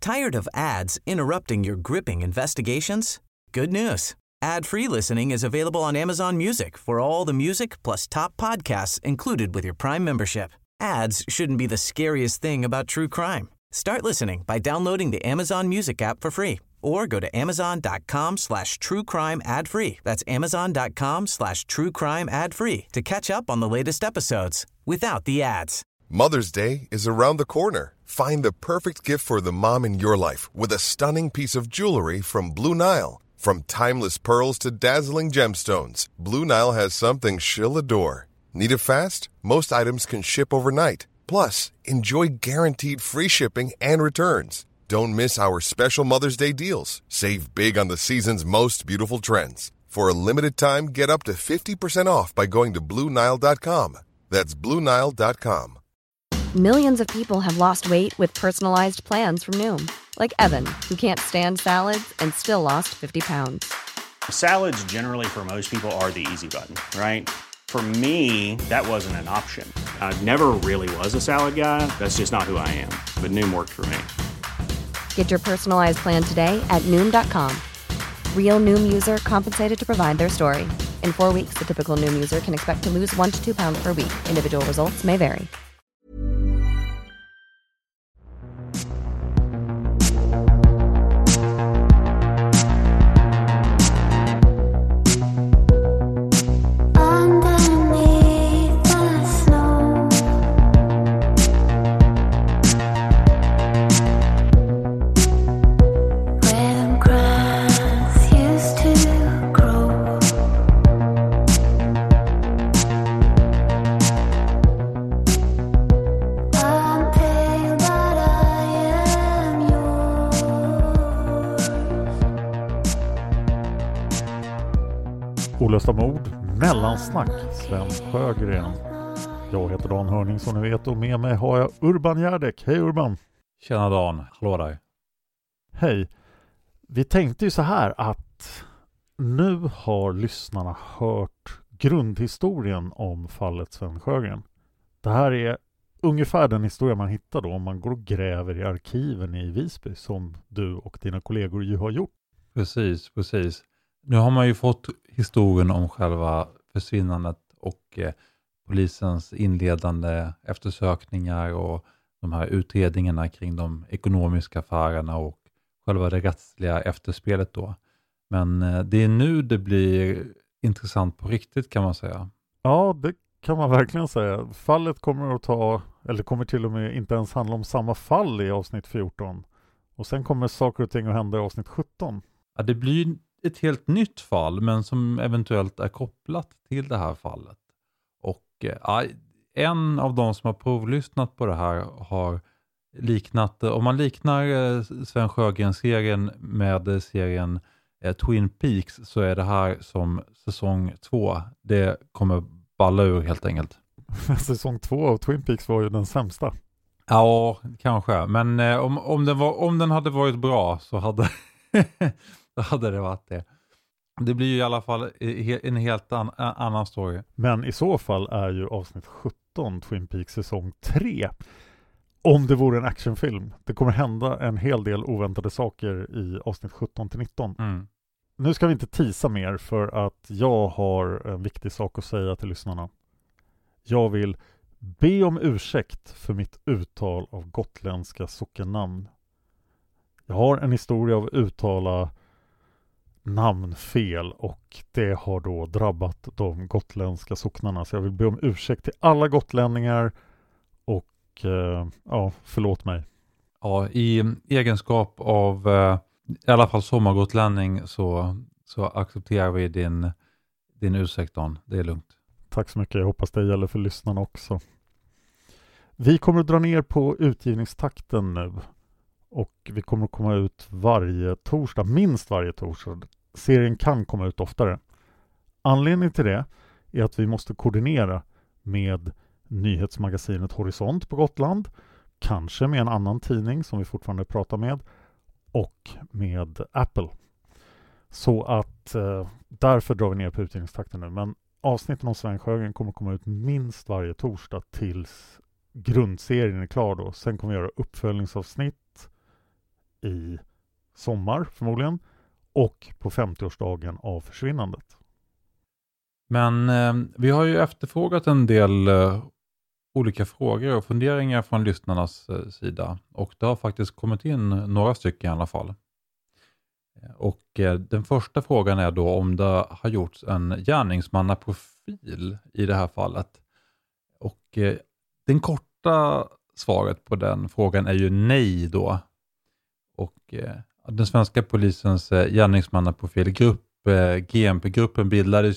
Tired of ads interrupting your gripping investigations? Good news. Ad-free listening is available on Amazon Music for all the music plus top podcasts included with your Prime membership. Ads shouldn't be the scariest thing about true crime. Start listening by downloading the Amazon Music app for free or go to amazon.com/truecrime ad-free. That's amazon.com/truecrime ad-free to catch up on the latest episodes without the ads. Mother's Day is around the corner. Find the perfect gift for the mom in your life with a stunning piece of jewelry from Blue Nile. From timeless pearls to dazzling gemstones, Blue Nile has something she'll adore. Need it fast? Most items can ship overnight. Plus, enjoy guaranteed free shipping and returns. Don't miss our special Mother's Day deals. Save big on the season's most beautiful trends. For a limited time, get up to 50% off by going to BlueNile.com. That's BlueNile.com. Millions of people have lost weight with personalized plans from Noom. Like Evan, who can't stand salads and still lost 50 pounds. Salads generally for most people are the easy button, right? For me, that wasn't an option. I never really was a salad guy. That's just not who I am. But Noom worked for me. Get your personalized plan today at Noom.com. Real Noom user compensated to provide their story. In 4 weeks, the typical Noom user can expect to lose 1 to 2 pounds per week. Individual results may vary. Olösta mord, mellansnack, Sven Sjögren. Jag heter Dan Hörning som ni vet och med mig har jag Urban Järdek. Hej Urban! Tjena Dan, hallå där. Hej! Vi tänkte ju så här att nu har lyssnarna hört grundhistorien om fallet Sven Sjögren. Det här är ungefär den historia man hittar då om man går och gräver i arkiven i Visby som du och dina kollegor ju har gjort. Precis. Nu har man ju fått historien om själva försvinnandet och polisens inledande eftersökningar och de här utredningarna kring de ekonomiska affärerna och själva det rättsliga efterspelet då. Men det är nu det blir intressant på riktigt kan man säga. Ja, det kan man verkligen säga. Fallet kommer till och med inte ens handla om samma fall i avsnitt 14. Och sen kommer saker och ting att hända i avsnitt 17. Ja, det blir ett helt nytt fall men som eventuellt är kopplat till det här fallet. Och en av de som har provlyssnat på det här har liknat, om man liknar Sven Sjögren-serien med serien Twin Peaks så är det här som säsong 2. Det kommer balla ur helt enkelt. Säsong 2 av Twin Peaks var ju den sämsta. Ja, kanske. Men om den hade varit bra så hade hade det varit det. Det blir ju i alla fall en helt annan story. Men i så fall är ju avsnitt 17 Twin Peaks säsong 3. Om det vore en actionfilm. Det kommer hända en hel del oväntade saker i avsnitt 17-19. Mm. Nu ska vi inte tisa mer för att jag har en viktig sak att säga till lyssnarna. Jag vill be om ursäkt för mitt uttal av gotländska sockennamn. Jag har en historia av uttala namnfel och det har då drabbat de gotländska socknarna. Så jag vill be om ursäkt till alla gotlänningar och förlåt mig. Ja, i egenskap av i alla fall sommargotlänning så accepterar vi din ursäkt Dan. Det är lugnt. Tack så mycket. Jag hoppas det gäller för lyssnarna också. Vi kommer att dra ner på utgivningstakten nu. Och vi kommer att komma ut varje torsdag, minst varje torsdag. Serien kan komma ut oftare. Anledningen till det är att vi måste koordinera med nyhetsmagasinet Horisont på Gotland. Kanske med en annan tidning som vi fortfarande pratar med. Och med Apple. Så att därför drar vi ner på utgivningstakten nu. Men avsnitten om Sven Sjögren kommer att komma ut minst varje torsdag tills grundserien är klar då. Sen kommer vi göra uppföljningsavsnitt i sommar förmodligen och på 50-årsdagen av försvinnandet. Men vi har ju efterfrågat en del olika frågor och funderingar från lyssnarnas sida. Och det har faktiskt kommit in några stycken i alla fall. Och den första frågan är då om det har gjorts en gärningsmannaprofil i det här fallet. Och den korta svaret på den frågan är ju nej då. Och den svenska polisens gärningsmannaprofilgrupp, GMP-gruppen, bildades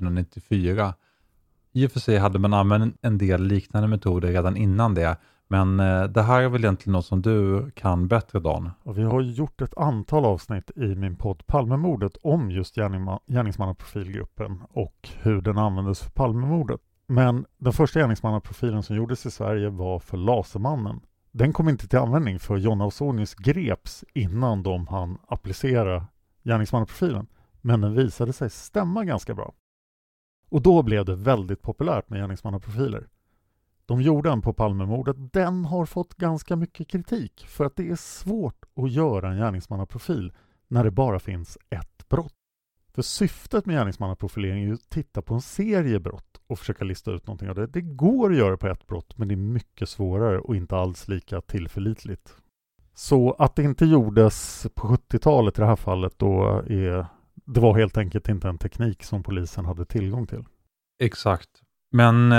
1994. I och för sig hade man använt en del liknande metoder redan innan det. Men det här är väl egentligen något som du kan bättre, Dan. Och vi har gjort ett antal avsnitt i min podd Palmemordet om just gärningsmannaprofilgruppen och hur den användes för Palmemordet. Men den första gärningsmannaprofilen som gjordes i Sverige var för Lasermannen. Den kom inte till användning för John Ausonius greps innan de hann applicera gärningsmannaprofilen. Men den visade sig stämma ganska bra. Och då blev det väldigt populärt med gärningsmannaprofiler. De gjorde en på Palmemordet. Den har fått ganska mycket kritik för att det är svårt att göra en gärningsmannaprofil när det bara finns ett brott. För syftet med gärningsmannaprofilering är ju att titta på en serie brott och försöka lista ut någonting av det. Det går att göra på ett brott, men det är mycket svårare och inte alls lika tillförlitligt. Så att det inte gjordes på 70-talet i det här fallet då det var helt enkelt inte en teknik som polisen hade tillgång till. Exakt. Men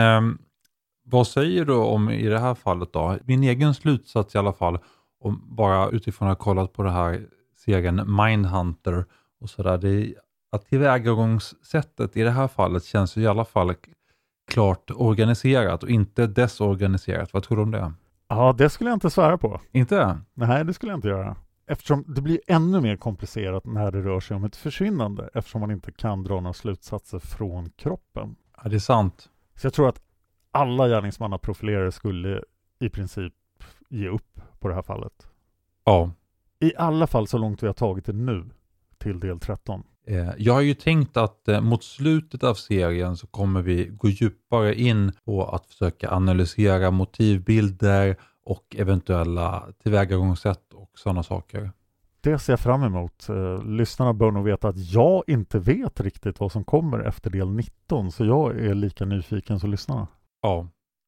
vad säger du om i det här fallet då? Min egen slutsats i alla fall, om bara utifrån att ha kollat på det här serien Mindhunter och sådär, det är att tillvägagångssättet i det här fallet känns i alla fall klart organiserat och inte desorganiserat. Vad tror du om det? Ja, det skulle jag inte svära på. Inte? Nej, det skulle jag inte göra. Eftersom det blir ännu mer komplicerat när det rör sig om ett försvinnande. Eftersom man inte kan dra några slutsatser från kroppen. Ja, det är sant. Så jag tror att alla gärningsmannaprofilerare skulle i princip ge upp på det här fallet. Ja. I alla fall så långt vi har tagit det nu till del 13. Jag har ju tänkt att mot slutet av serien så kommer vi gå djupare in på att försöka analysera motivbilder och eventuella tillvägagångssätt och sådana saker. Det ser jag fram emot. Lyssnarna bör nog veta att jag inte vet riktigt vad som kommer efter del 19, så jag är lika nyfiken som lyssnarna. Ja.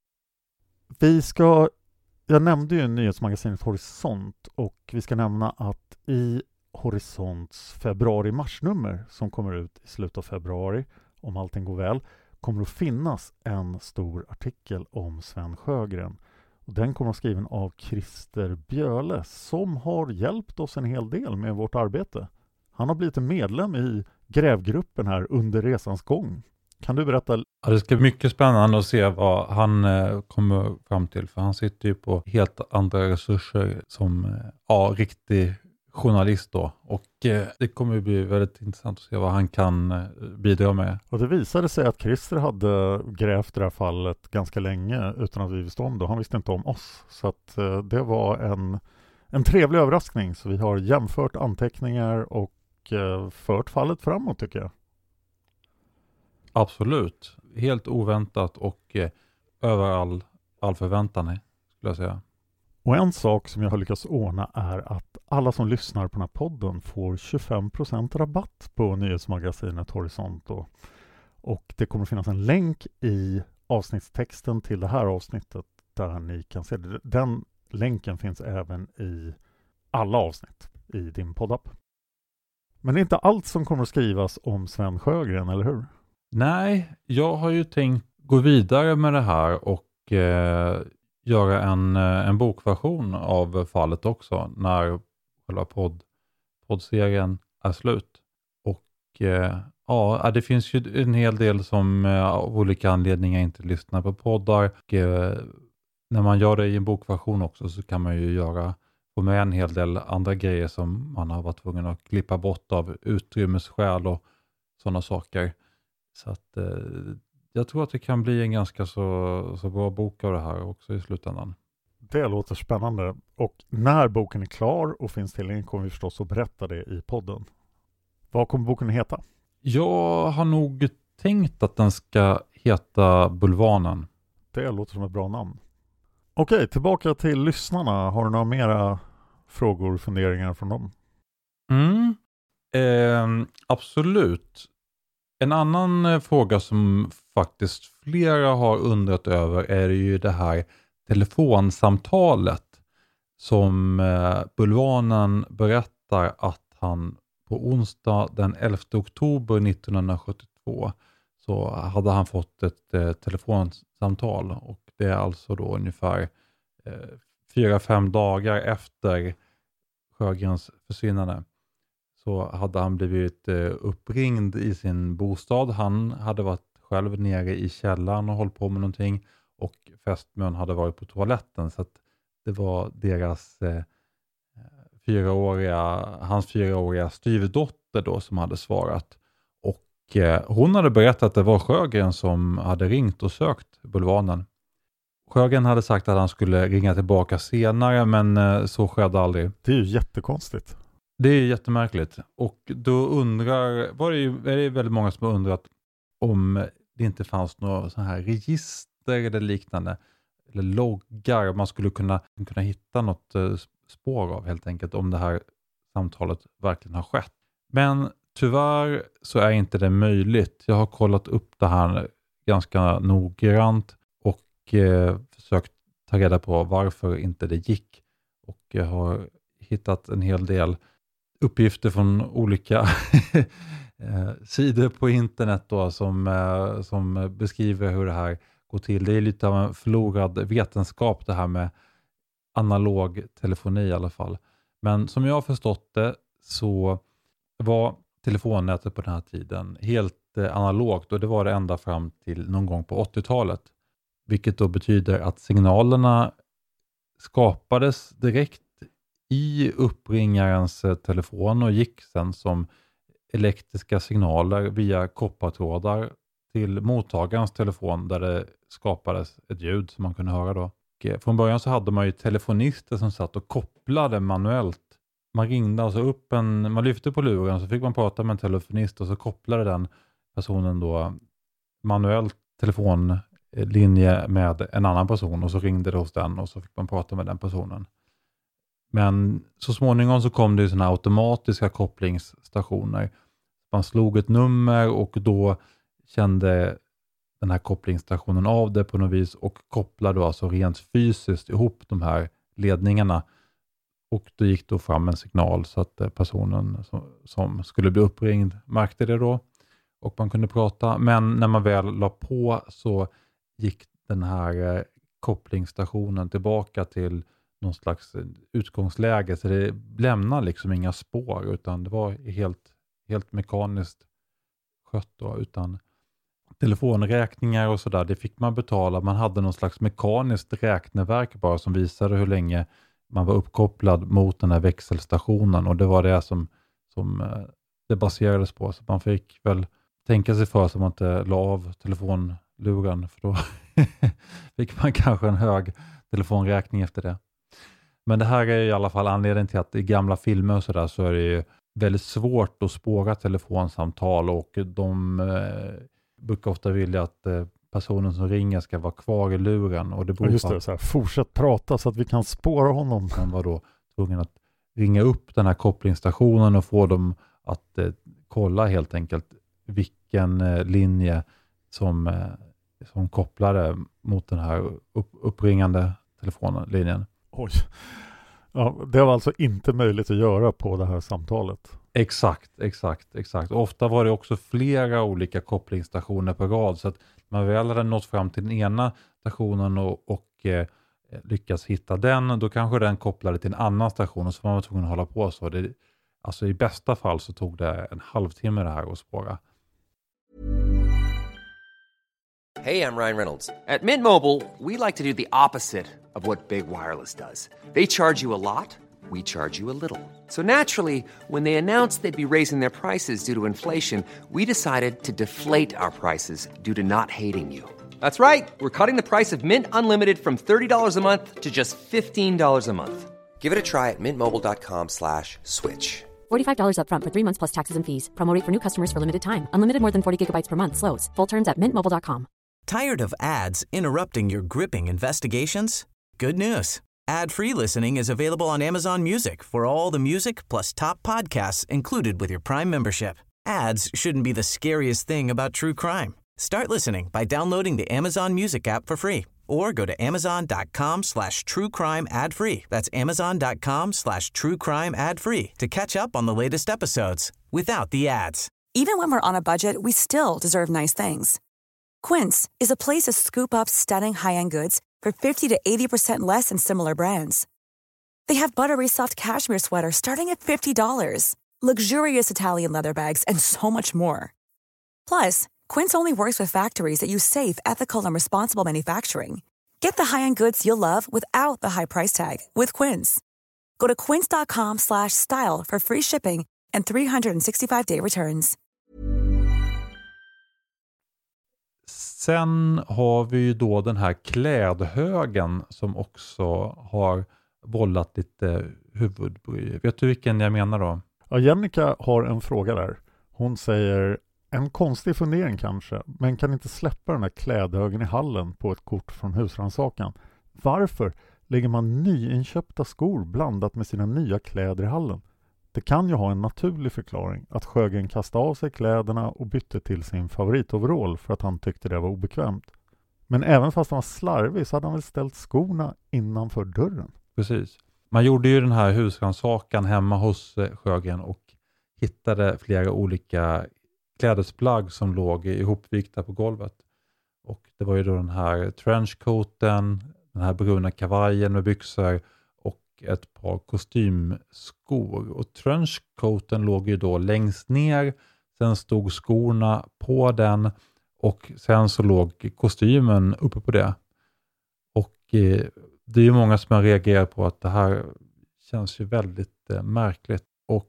Jag nämnde ju nyhetsmagasinet Horisont och vi ska nämna att i Horisonts februari-marsnummer som kommer ut i slutet av februari, om allting går väl, kommer att finnas en stor artikel om Sven Sjögren. Och den kommer att skriven av Christer Bjöle som har hjälpt oss en hel del med vårt arbete. Han har blivit en medlem i grävgruppen här under resans gång. Kan du berätta? Ja, det ska bli mycket spännande att se vad han kommer fram till. För han sitter ju på helt andra resurser som riktig journalist då. Och det kommer bli väldigt intressant att se vad han kan bidra med. Och det visade sig att Christer hade grävt det här fallet ganska länge utan att vi visste om det. Han visste inte om oss. Så att det var en trevlig överraskning. Så vi har jämfört anteckningar och fört fallet framåt tycker jag. Absolut. Helt oväntat och över all förväntan skulle jag säga. Och en sak som jag har lyckats ordna är att alla som lyssnar på den här podden får 25% rabatt på nyhetsmagasinet Horisont. Och det kommer finnas en länk i avsnittstexten till det här avsnittet där ni kan se det. Den länken finns även i alla avsnitt i din poddapp. Men det är inte allt som kommer att skrivas om Sven Sjögren, eller hur? Nej, jag har ju tänkt gå vidare med det här och göra en bokversion av fallet också när själva poddserien är slut. Och det finns ju en hel del som av olika anledningar inte lyssnar på poddar. Och, när man gör det i en bokversion också så kan man ju få med en hel del andra grejer som man har varit tvungen att klippa bort av utrymmesskäl och sådana saker. Så att jag tror att det kan bli en ganska så bra bok av det här också i slutändan. Det låter spännande. Och när boken är klar och finns tillgänglig kommer vi förstås att berätta det i podden. Vad kommer boken att heta? Jag har nog tänkt att den ska heta Bulvanen. Det låter som ett bra namn. Okej, tillbaka till lyssnarna. Har du några mera frågor och funderingar från dem? Absolut. En annan fråga som faktiskt flera har undrat över är ju det här telefonsamtalet som Bulvanen berättar att han på onsdag den 11 oktober 1972 så hade han fått ett telefonsamtal, och det är alltså då ungefär 4-5 dagar efter Sjögrens försvinnande. Så hade han blivit uppringd i sin bostad. Han hade varit själv nere i källaren och hållit på med någonting, och fästmön hade varit på toaletten, så att det var deras hans 4-åriga styvdotter då som hade svarat. Och hon hade berättat att det var Sjögren som hade ringt och sökt Bulvanen. Sjögren hade sagt att han skulle ringa tillbaka senare, men så skedde aldrig. Det är ju jättekonstigt. Det är jättemärkligt. Och då är det väldigt många som har undrat om det inte fanns några så här register eller liknande, eller loggar man skulle kunna hitta något spår av helt enkelt, om det här samtalet verkligen har skett. Men tyvärr så är inte det möjligt. Jag har kollat upp det här ganska noggrant och försökt ta reda på varför inte det gick. Och jag har hittat en hel del uppgifter från olika sidor på internet då, som beskriver hur det här går till. Det är lite av en förlorad vetenskap det här med analog telefoni i alla fall. Men som jag har förstått det så var telefonnätet på den här tiden helt analogt, och det var det ända fram till någon gång på 80-talet. Vilket då betyder att signalerna skapades direkt i uppringarens telefon och gick sen som elektriska signaler via koppartrådar till mottagarens telefon, där det skapades ett ljud som man kunde höra då. Och från början så hade man ju telefonister som satt och kopplade manuellt. Man ringde alltså upp man lyfte på luren, så fick man prata med en telefonist, och så kopplade den personen då manuellt telefonlinje med en annan person, och så ringde det hos den, och så fick man prata med den personen. Men så småningom så kom det ju såna automatiska kopplingsstationer. Man slog ett nummer, och då kände den här kopplingsstationen av det på något vis och kopplade då alltså rent fysiskt ihop de här ledningarna. Och då gick då fram en signal så att personen som skulle bli uppringd märkte det då. Och man kunde prata. Men när man väl la på så gick den här kopplingsstationen tillbaka till någon slags utgångsläge. Så det lämnar liksom inga spår, utan det var helt mekaniskt skött då, utan telefonräkningar och sådär, det fick man betala. Man hade någon slags mekaniskt räkneverk bara som visade hur länge man var uppkopplad mot den här växelstationen, och det var det som det baserades på. Så man fick väl tänka sig för så man inte la av telefonluren, för då fick man kanske en hög telefonräkning efter det. Men det här är i alla fall anledningen till att i gamla filmer och sådär så är det ju väldigt svårt att spåra telefonsamtal, och de brukar ofta vilja att personen som ringer ska vara kvar i luren. Och det beror just det, så här, fortsätt prata så att vi kan spåra honom. Man var då tvungen att ringa upp den här kopplingsstationen och få dem att kolla helt enkelt vilken linje som kopplade mot den här uppringande telefonlinjen. Oj. Ja, det var alltså inte möjligt att göra på det här samtalet. Exakt. Ofta var det också flera olika kopplingsstationer på rad, så att man väl hade nått fram till den ena stationen och lyckas hitta den, då kanske den kopplade till en annan station, och så var man tvungen att hålla på så. Alltså i bästa fall så tog det en halvtimme det här att spåra. Hey, I'm Ryan Reynolds. At Mint Mobile, we like to do the opposite of what Big Wireless does. They charge you a lot, we charge you a little. So naturally, when they announced they'd be raising their prices due to inflation, we decided to deflate our prices due to not hating you. That's right. We're cutting the price of Mint Unlimited from $30 a month to just $15 a month. Give it a try at mintmobile.com/switch. $45 up front for 3 months plus taxes and fees. Promo rate for new customers for limited time. Unlimited more than 40 gigabytes per month slows. Full terms at mintmobile.com. Tired of ads interrupting your gripping investigations? Good news. Ad-free listening is available on Amazon Music for all the music plus top podcasts included with your Prime membership. Ads shouldn't be the scariest thing about true crime. Start listening by downloading the Amazon Music app for free or go to amazon.com/truecrime ad-free. That's amazon.com/truecrime ad-free to catch up on the latest episodes without the ads. Even when we're on a budget, we still deserve nice things. Quince is a place to scoop up stunning high-end goods for 50 to 80% less than similar brands. They have buttery soft cashmere sweaters starting at $50, luxurious Italian leather bags, and so much more. Plus, Quince only works with factories that use safe, ethical, and responsible manufacturing. Get the high-end goods you'll love without the high price tag with Quince. Go to quince.com/style for free shipping and 365-day returns. Sen har vi ju då den här klädhögen som också har vållat lite huvudbry. Vet du vilken jag menar då? Ja, Jennica har en fråga där. Hon säger, en konstig fundering kanske, men kan inte släppa den här klädhögen i hallen på ett kort från husrannsakan. Varför lägger man nyinköpta skor blandat med sina nya kläder i hallen? Det kan ju ha en naturlig förklaring att Sjögren kastade av sig kläderna och bytte till sin favoritoverall för att han tyckte det var obekvämt. Men även fast han var slarvig så hade han väl ställt skorna innanför dörren. Precis. Man gjorde ju den här husrannsakan hemma hos Sjögren och hittade flera olika klädesplagg som låg ihopvikta på golvet. Och det var ju då den här trenchcoaten, den här bruna kavajen med byxor och ett par kostymskor. Och trenchcoaten låg ju då längst ner, sen stod skorna på den och sen så låg kostymen uppe på det. Och det är ju många som har reagerat på att det här känns ju väldigt märkligt. Och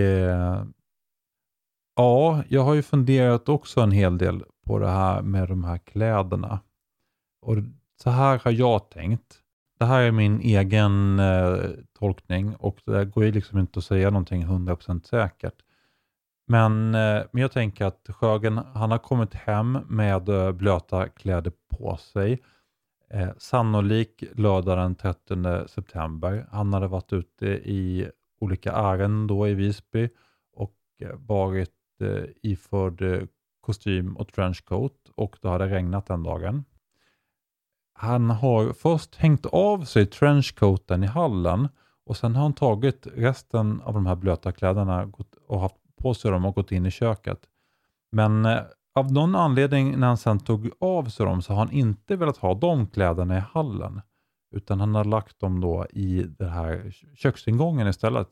ja, jag har ju funderat också en hel del på det här med de här kläderna. Och så här har jag tänkt. Det här är min egen tolkning och det går ju liksom inte att säga någonting 100% säkert. Men jag tänker att Sjögren, han har kommit hem med blöta kläder på sig. Sannolikt lördag den 30 september. Han hade varit ute i olika ärenden då i Visby och varit iförd kostym och trenchcoat och det hade regnat den dagen. Han har först hängt av sig trenchcoaten i hallen och sen har han tagit resten av de här blöta kläderna och haft på sig dem och gått in i köket. Men av någon anledning när han sen tog av sig dem så har han inte velat ha de kläderna i hallen utan han har lagt dem då i den här köksingången istället.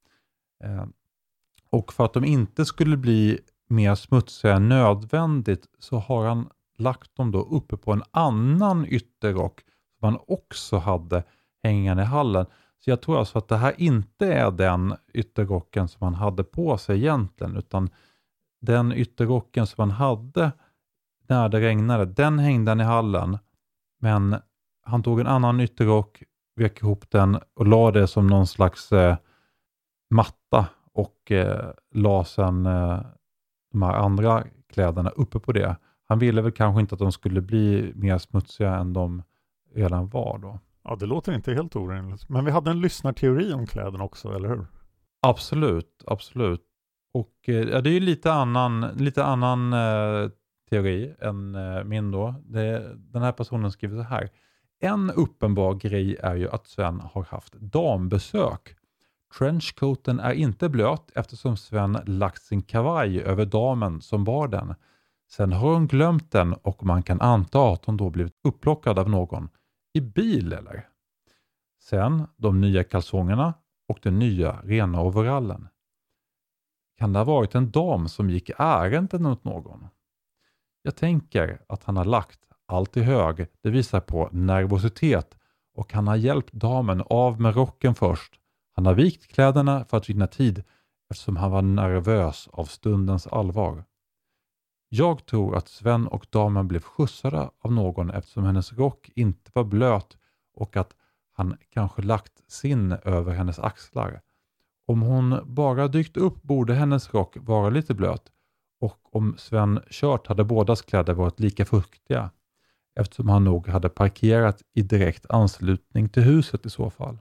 Och för att de inte skulle bli mer smutsiga än nödvändigt så har han lagt dem då uppe på en annan ytterrock som han också hade hängande i hallen. Så jag tror alltså att det här inte är den ytterrocken som han hade på sig egentligen utan den ytterrocken som han hade när det regnade, den hängde han i hallen. Men han tog en annan ytterrock, vek ihop den och la det som någon slags matta och la sen de här andra kläderna uppe på det. Han ville väl kanske inte att de skulle bli mer smutsiga än de redan var då. Ja, det låter inte helt orimligt. Men vi hade en lyssnarteori om kläderna också, eller hur? Absolut, absolut. Och ja, det är ju lite annan teori än min då. Den här personen skriver så här. En uppenbar grej är ju att Sven har haft dambesök. Trenchcoaten är inte blöt eftersom Sven lagt sin kavaj över damen som bar den. Sen har hon glömt den och man kan anta att hon då blivit upplockad av någon. I bil eller? Sen de nya kalsongerna och den nya rena overallen. Kan det ha varit en dam som gick ärenden mot någon? Jag tänker att han har lagt allt i hög. Det visar på nervositet och han har hjälpt damen av med rocken först. Han har vikt kläderna för att vinna tid eftersom han var nervös av stundens allvar. Jag tror att Sven och damen blev skjutsade av någon eftersom hennes rock inte var blöt och att han kanske lagt sin över hennes axlar. Om hon bara dykt upp borde hennes rock vara lite blöt och om Sven kört hade bådas kläder varit lika fuktiga. eftersom han nog hade parkerat i direkt anslutning till huset i så fall.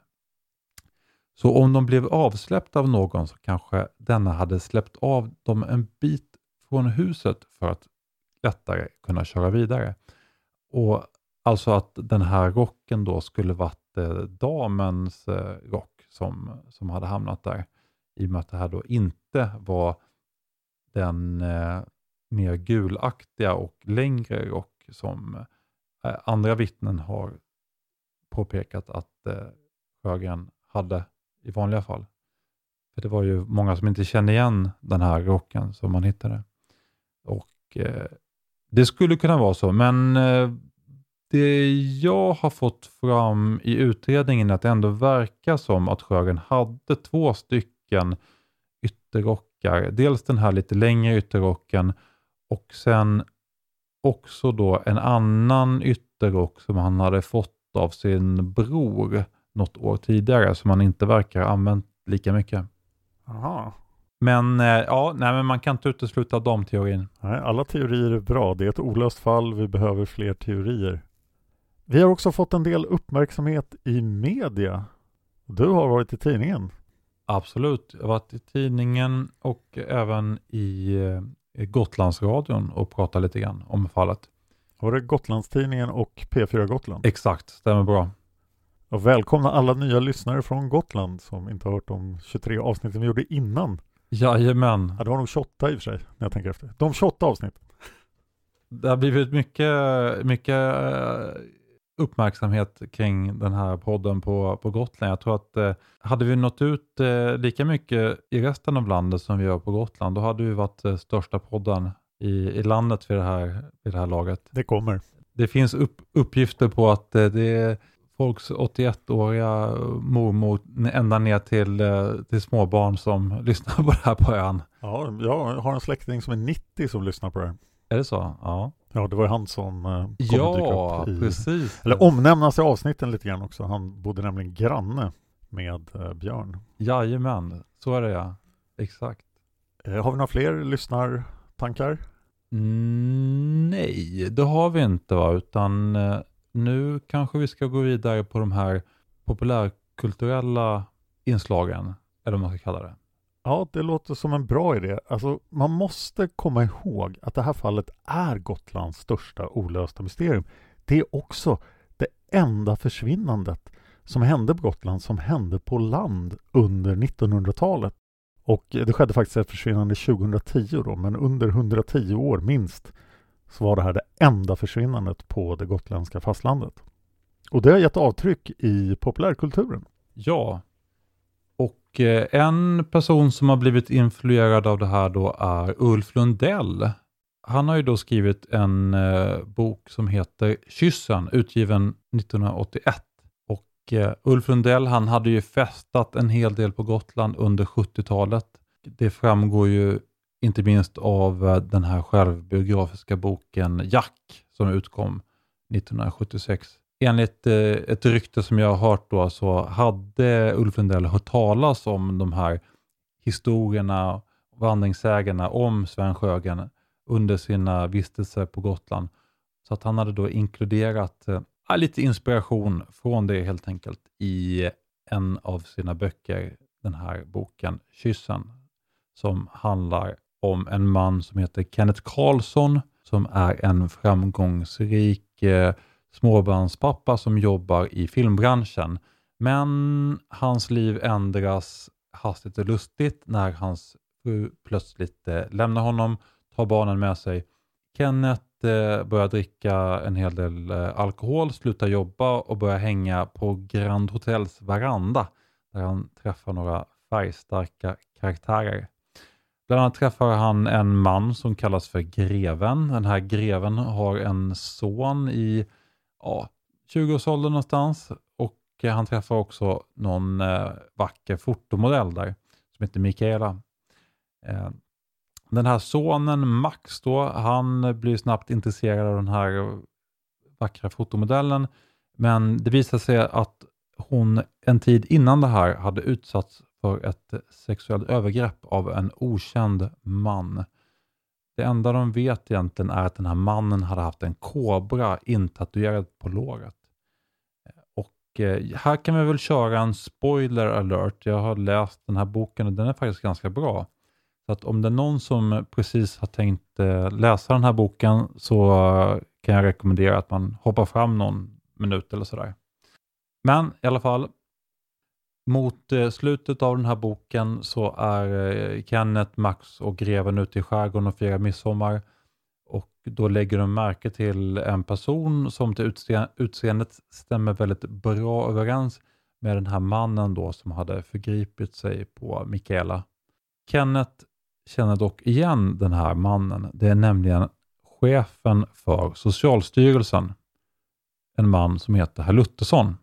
Så om de blev avsläppta av någon så kanske denna hade släppt av dem en bit från huset för att lättare kunna köra vidare. Och alltså att den här rocken då skulle varit damens rock som hade hamnat där. I och med att det här då inte var den mer gulaktiga och längre rock som andra vittnen har påpekat att Sjögren hade i vanliga fall. För det var ju många som inte kände igen den här rocken som man hittade. Och det skulle kunna vara så, men det jag har fått fram i utredningen är att det ändå verkar som att Sjögren hade 2 stycken ytterrockar. Dels den här lite längre ytterrocken och sen också då en annan ytterrock som han hade fått av sin bror något år tidigare som han inte verkar ha använt lika mycket. Aha. Men men man kan inte utesluta de teorin. Nej, alla teorier är bra. Det är ett olöst fall. Vi behöver fler teorier. Vi har också fått en del uppmärksamhet i media. Du har varit i tidningen. Absolut. Jag har varit i tidningen och även i Gotlandsradion och pratat lite grann om fallet. Var det Gotlandstidningen och P4 Gotland? Exakt, stämmer bra. Och välkomna alla nya lyssnare från Gotland som inte har hört de 23 avsnitten vi gjorde innan. Jajamän. Ja, det var nog 28 i och för sig när jag tänker efter. De 28 avsnitt. Det har blivit mycket uppmärksamhet kring den här podden på Gotland. Jag tror att hade vi nått ut lika mycket i resten av landet som vi gör på Gotland, då hade vi varit största podden i landet vid det här laget. Det kommer. Det finns uppgifter på att det är folks 81-åriga mormor ända ner till småbarn som lyssnar på det här på ön. Ja, jag har en släkting som är 90 som lyssnar på det här. Är det så? Ja. Ja, det var ju han som kom dyka upp precis. Eller omnämnas i avsnitten lite grann också. Han bodde nämligen granne med Björn. Jajamän, så är det ja. Exakt. Har vi några fler lyssnartankar? Nej, det har vi inte utan nu kanske vi ska gå vidare på de här populärkulturella inslagen, eller vad man ska kalla det. Ja, det låter som en bra idé. Alltså, man måste komma ihåg att det här fallet är Gotlands största olösta mysterium. Det är också det enda försvinnandet som hände på Gotland som hände på land under 1900-talet. Och det skedde faktiskt ett försvinnande 2010 då, men under 110 år minst så var det här det enda försvinnandet på det gotländska fastlandet. Och det har gett avtryck i populärkulturen. Ja, och en person som har blivit influerad av det här då är Ulf Lundell. Han har ju då skrivit en bok som heter Kyssen, utgiven 1981. Och Ulf Lundell, han hade ju festat en hel del på Gotland under 70-talet. Det framgår ju inte minst av den här självbiografiska boken Jack som utkom 1976. Enligt ett rykte som jag har hört då så hade Ulf Lundell hört talas om de här historierna, vandringssägarna om Sven Sjögren under sina vistelser på Gotland. Så att han hade då inkluderat lite inspiration från det helt enkelt i en av sina böcker, den här boken Kyssen, som handlar om en man som heter Kenneth Karlsson som är en framgångsrik småbarnspappa som jobbar i filmbranschen. Men hans liv ändras hastigt och lustigt när hans fru plötsligt lämnar honom, tar barnen med sig. Kenneth börjar dricka en hel del alkohol, slutar jobba och börjar hänga på Grand Hotels veranda där han träffar några färgstarka karaktärer. Bland annat träffar han en man som kallas för Greven. Den här Greven har en son i 20-årsåldern någonstans. Och han träffar också någon vacker fotomodell där som heter Mikaela. Den här sonen Max då, han blir snabbt intresserad av den här vackra fotomodellen. Men det visar sig att hon en tid innan det här hade utsatts för ett sexuellt övergrepp av en okänd man. Det enda de vet egentligen är att den här mannen hade haft en kobra intatuerad på låret. Och här kan vi väl köra en spoiler alert. Jag har läst den här boken och den är faktiskt ganska bra. Så att om det är någon som precis har tänkt läsa den här boken så kan jag rekommendera att man hoppar fram någon minut eller sådär. Men i alla fall, mot slutet av den här boken så är Kenneth, Max och greven ute i skärgården och firar midsommar. Och då lägger de märke till en person som till utseendet stämmer väldigt bra överens med den här mannen då som hade förgripit sig på Mikaela. Kenneth känner dock igen den här mannen. Det är nämligen chefen för Socialstyrelsen. En man som heter Herr Luthersson.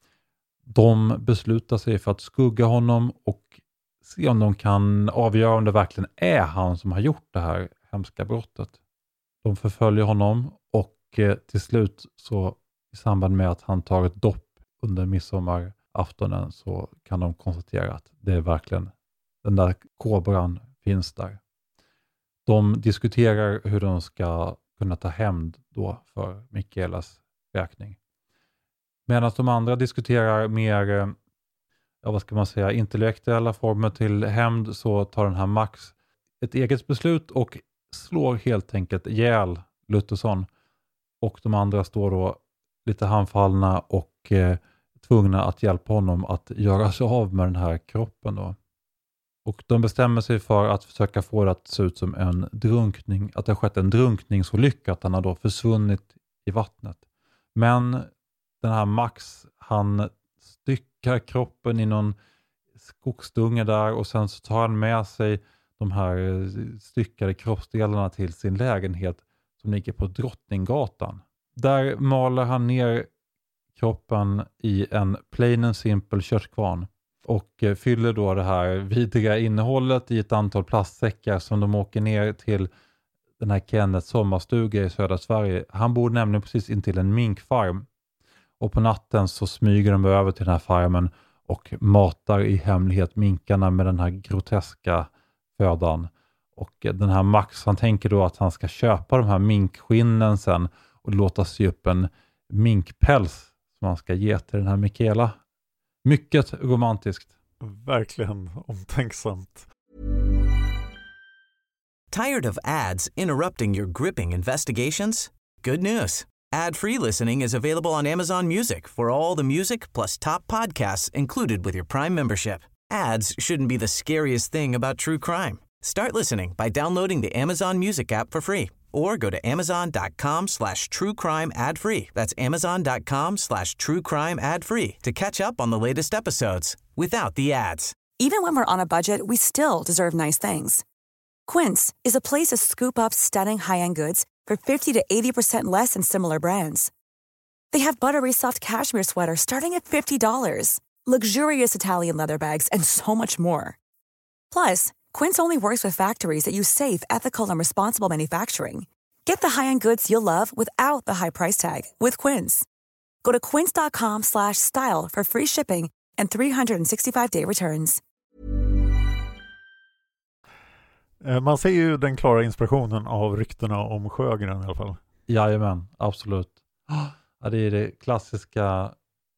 De beslutar sig för att skugga honom och se om de kan avgöra om det verkligen är han som har gjort det här hemska brottet. De förföljer honom och till slut så i samband med att han tar ett dopp under midsommaraftonen så kan de konstatera att det är verkligen den där kobran finns där. De diskuterar hur de ska kunna ta hämnd då för Mikaelas räkning. Medan de andra diskuterar mer, vad ska man säga, intellektuella former till hämnd så tar den här Max ett eget beslut och slår helt enkelt ihjäl Luthersson. Och de andra står då lite handfallna och tvungna att hjälpa honom att göra sig av med den här kroppen då. Och de bestämmer sig för att försöka få det att se ut som en drunkning, att det har skett en drunkningsolycka, att han har då försvunnit i vattnet. Men den här Max, han styckar kroppen i någon skogsdunge där och sen så tar han med sig de här styckade kroppsdelarna till sin lägenhet som ligger på Drottninggatan. Där maler han ner kroppen i en plain and simple köttkvarn och fyller då det här vidriga innehållet i ett antal plastsäckar som de åker ner till den här Kenneths sommarstuga i södra Sverige. Han bor nämligen precis intill en minkfarm. Och på natten så smyger de över till den här farmen och matar i hemlighet minkarna med den här groteska födan. Och den här Max, han tänker då att han ska köpa de här minkskinnen sen och låta sy upp en minkpäls som han ska ge till den här Mikaela. Mycket romantiskt. Verkligen omtänksamt. Tired of ads interrupting your gripping investigations? Good news. Ad-free listening is available on Amazon Music for all the music plus top podcasts included with your Prime membership. Ads shouldn't be the scariest thing about true crime. Start listening by downloading the Amazon Music app for free or go to amazon.com/truecrime ad-free. That's amazon.com/truecrime ad-free to catch up on the latest episodes without the ads. Even when we're on a budget, we still deserve nice things. Quince is a place to scoop up stunning high-end goods for 50 to 80% less than similar brands. They have buttery soft cashmere sweaters starting at $50, luxurious Italian leather bags, and so much more. Plus, Quince only works with factories that use safe, ethical, and responsible manufacturing. Get the high-end goods you'll love without the high price tag with Quince. Go to quince.com/style for free shipping and 365-day returns. Man ser ju den klara inspirationen av ryktena om Sjögren i alla fall. Jajamän, absolut. Ja, det är det klassiska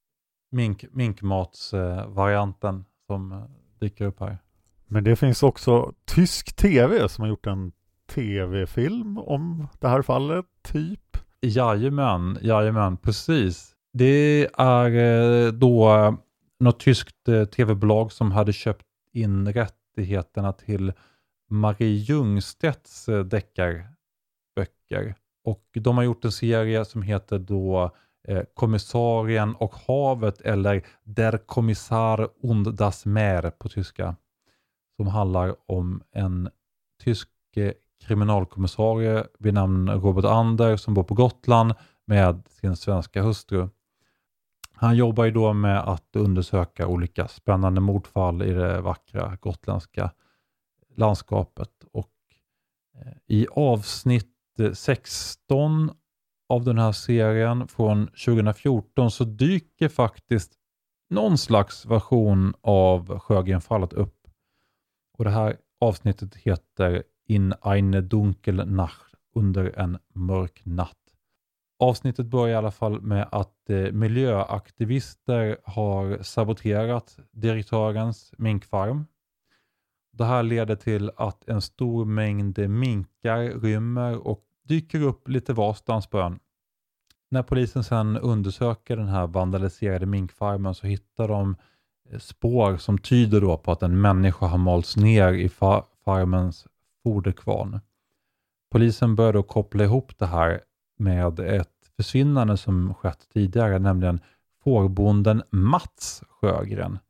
minkmatsvarianten som dyker upp här. Men det finns också tysk tv som har gjort en tv-film om det här fallet, typ. Jajamän, precis. Det är då något tyskt tv-bolag som hade köpt in rättigheterna till Marie Ljungstedts deckarböcker. Och de har gjort en serie som heter då Kommissarien och havet, eller Der Kommissar und das Meer på tyska. Som handlar om en tysk kriminalkommissarie vid namn Robert Ander som bor på Gotland med sin svenska hustru. Han jobbar ju då med att undersöka olika spännande mordfall i det vackra gotländska landskapet. Och i avsnitt 16 av den här serien från 2014 så dyker faktiskt någon slags version av Sjögrenfallet upp. Och det här avsnittet heter in eine dunkel Nacht, under en mörk natt. Avsnittet börjar i alla fall med att miljöaktivister har saboterat direktörens minkfarm. Det här leder till att en stor mängd minkar rymmer och dyker upp lite varstans på ön. När polisen sedan undersöker den här vandaliserade minkfarmen så hittar de spår som tyder då på att en människa har malts ner i farmens foderkvarn. Polisen börjar då koppla ihop det här med ett försvinnande som skett tidigare, nämligen fårbonden Mats Sjögren.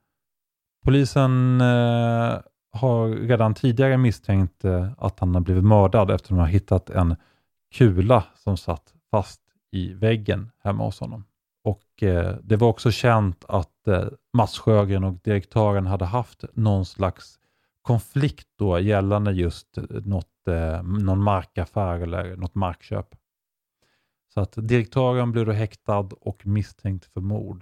Polisen har redan tidigare misstänkt att han har blivit mördad efter att de har hittat en kula som satt fast i väggen hemma hos honom. Och det var också känt att Mats Sjögren och direktören hade haft någon slags konflikt då gällande just någon markaffär eller något markköp. Så att direktören blev då häktad och misstänkt för mord.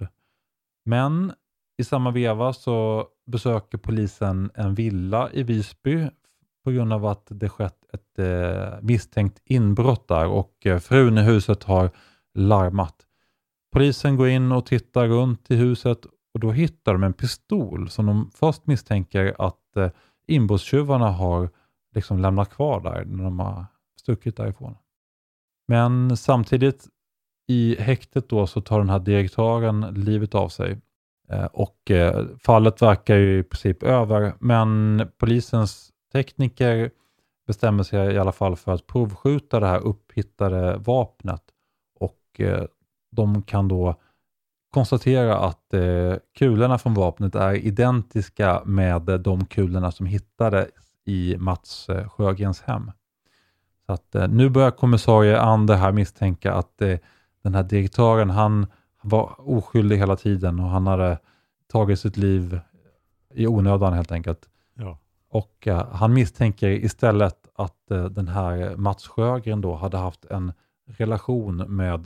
Men i samma veva så besöker polisen en villa i Visby på grund av att det skett ett misstänkt inbrott där och frun i huset har larmat. Polisen går in och tittar runt i huset och då hittar de en pistol som de först misstänker att inbrottstjuvarna har liksom lämnat kvar där när de har stuckit därifrån. Men samtidigt i häktet då så tar den här direktören livet av sig. Och fallet verkar ju i princip över, men polisens tekniker bestämmer sig i alla fall för att provskjuta det här upphittade vapnet. Och de kan då konstatera att kulorna från vapnet är identiska med de kulorna som hittades i Mats Sjögrens hem. Så att nu börjar kommissarie Ander här misstänka att den här direktören, han var oskyldig hela tiden och han hade tagit sitt liv i onödan helt enkelt. Ja. Och han misstänker istället att den här Mats Sjögren då hade haft en relation med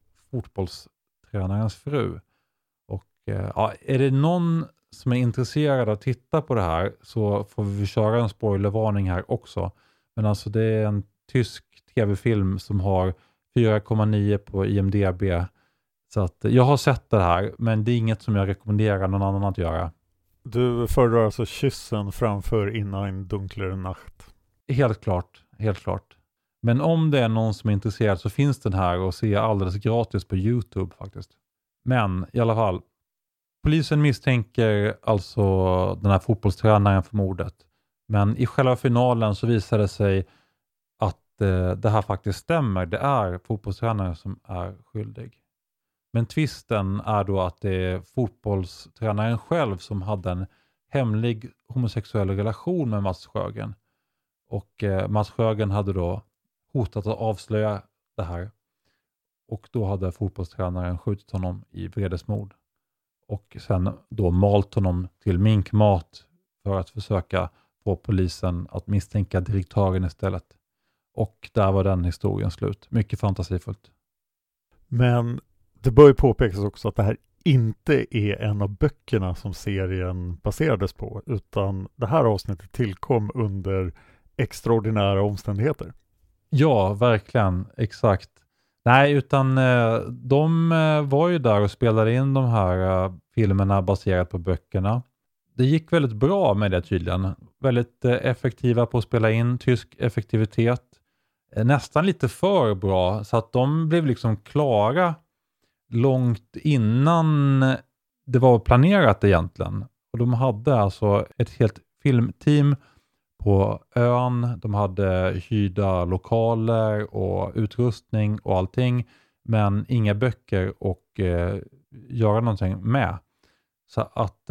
fotbollstränarens fru. Och är det någon som är intresserad av att titta på det här så får vi köra en spoilervarning här också. Men alltså det är en tysk tv-film som har 4,9 på IMDb. Så att jag har sett det här, men det är inget som jag rekommenderar någon annan att göra. Du föredrar alltså kyssen framför In ein dunklere Nacht? Helt klart, helt klart. Men om det är någon som är intresserad så finns den här och ser alldeles gratis på YouTube faktiskt. Men i alla fall, polisen misstänker alltså den här fotbollstränaren för mordet. Men i själva finalen så visar det sig att det här faktiskt stämmer. Det är fotbollstränaren som är skyldig. Men twisten är då att det är fotbollstränaren själv som hade en hemlig homosexuell relation med Mats Sjögren. Och Mats Sjögren hade då hotat att avslöja det här. Och då hade fotbollstränaren skjutit honom i vredesmord. Och sen då malt honom till minkmat för att försöka få polisen att misstänka direktören istället. Och där var den historien slut. Mycket fantasifullt. Men det bör ju påpekas också att det här inte är en av böckerna som serien baserades på, utan det här avsnittet tillkom under extraordinära omständigheter. Ja, verkligen. Exakt. Nej, utan de var ju där och spelade in de här filmerna baserat på böckerna. Det gick väldigt bra med det tydligen. Väldigt effektiva på att spela in, tysk effektivitet. Nästan lite för bra, så att de blev liksom klara långt innan det var planerat egentligen. Och de hade alltså ett helt filmteam på ön. De hade hyrda lokaler och utrustning och allting. Men inga böcker och göra någonting med. Så att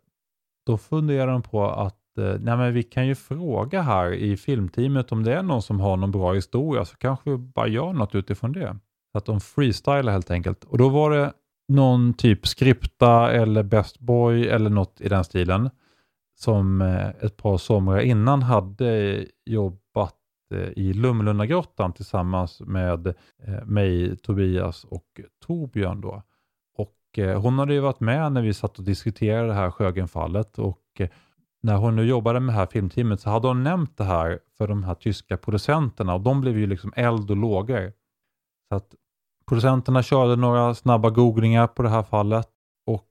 då funderar de på att nej, men vi kan ju fråga här i filmteamet om det är någon som har någon bra historia, så kanske vi bara gör något utifrån det. Så att de freestylar helt enkelt. Och då var det någon typ skripta eller best boy eller något i den stilen som ett par somrar innan hade jobbat i Lummelundagrottan tillsammans med mig, Tobias och Torbjörn då. Och hon hade ju varit med när vi satt och diskuterade det här Sjögrenfallet, och när hon nu jobbade med det här filmteamet så hade hon nämnt det här för de här tyska producenterna och de blev ju liksom eld och lågor. Så att producenterna körde några snabba googlingar på det här fallet och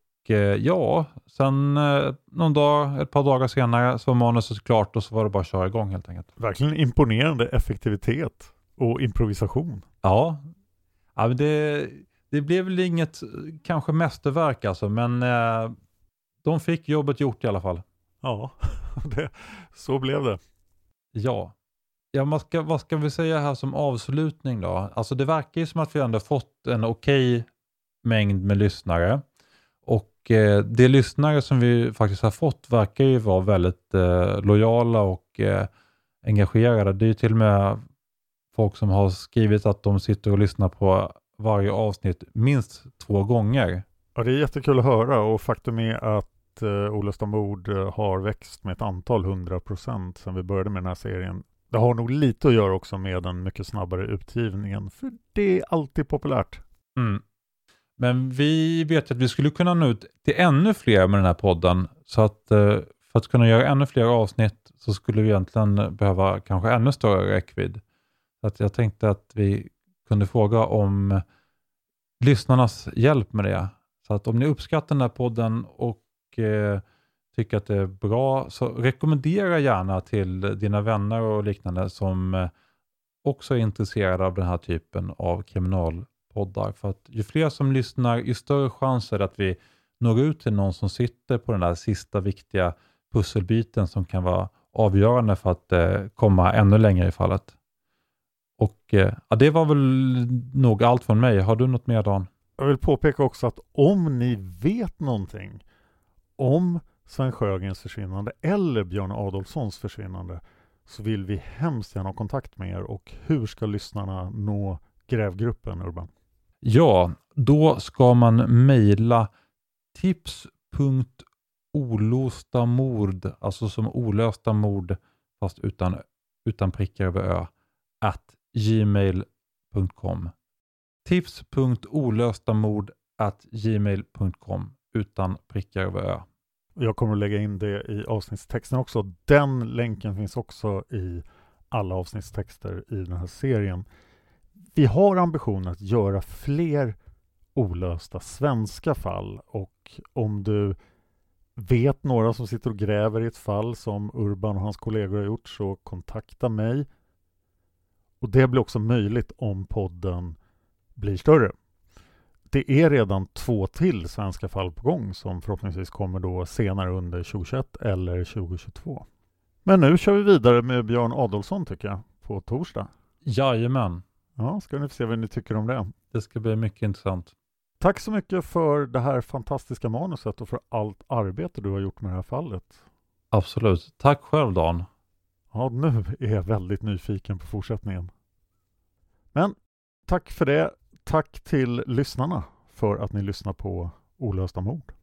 sen ett par dagar senare så var manuset klart och så var det bara att köra igång helt enkelt. Verkligen imponerande effektivitet och improvisation. Ja men det blev väl inget kanske mästerverk alltså, men de fick jobbet gjort i alla fall. Ja, så blev det. Ja, vad ska vi säga här som avslutning då? Alltså det verkar ju som att vi ändå fått en okej mängd med lyssnare. Och de lyssnare som vi faktiskt har fått verkar ju vara väldigt lojala och engagerade. Det är ju till och med folk som har skrivit att de sitter och lyssnar på varje avsnitt minst 2 gånger. Ja, det är jättekul att höra och faktum är att Olösta mord har växt med ett antal 100% sedan vi började med den här serien. Det har nog lite att göra också med den mycket snabbare utgivningen, för det är alltid populärt. Men vi vet att vi skulle kunna nå ut till ännu fler med den här podden, så att för att kunna göra ännu fler avsnitt så skulle vi egentligen behöva kanske ännu större räckvidd. Så att jag tänkte att vi kunde fråga om lyssnarnas hjälp med det. Så att om ni uppskattar den här podden och tycker att det är bra, så rekommendera gärna till dina vänner och liknande som också är intresserade av den här typen av kriminalpoddar. För att ju fler som lyssnar, ju större chans är det att vi når ut till någon som sitter på den där sista viktiga pusselbiten som kan vara avgörande för att komma ännu längre i fallet. Och det var väl nog allt från mig. Har du något mer, Dan? Jag vill påpeka också att om ni vet någonting om Sven Sjögrens försvinnande eller Björn Adolfssons försvinnande så vill vi hemskt gärna ha kontakt med er. Och hur ska lyssnarna nå grävgruppen, Urban? Ja, då ska man mejla tips.olostamord, alltså som olösta mord fast utan prickar över ö, @gmail.com. tips.olöstamord@gmail.com utan prickar över ö. Jag kommer att lägga in det i avsnittstexten också. Den länken finns också i alla avsnittstexter i den här serien. Vi har ambitionen att göra fler olösta svenska fall, och om du vet några som sitter och gräver i ett fall som Urban och hans kollegor har gjort, så kontakta mig. Och det blir också möjligt om podden blir större. Det är redan 2 till svenska fall på gång som förhoppningsvis kommer då senare under 2021 eller 2022. Men nu kör vi vidare med Björn Adolfsson tycker jag, på torsdag. Jajamän. Ja, ska ni få se vad ni tycker om det. Det ska bli mycket intressant. Tack så mycket för det här fantastiska manuset och för allt arbete du har gjort med det här fallet. Absolut. Tack själv, Dan. Ja, nu är jag väldigt nyfiken på fortsättningen. Men tack för det. Tack till lyssnarna för att ni lyssnar på Olösta mord.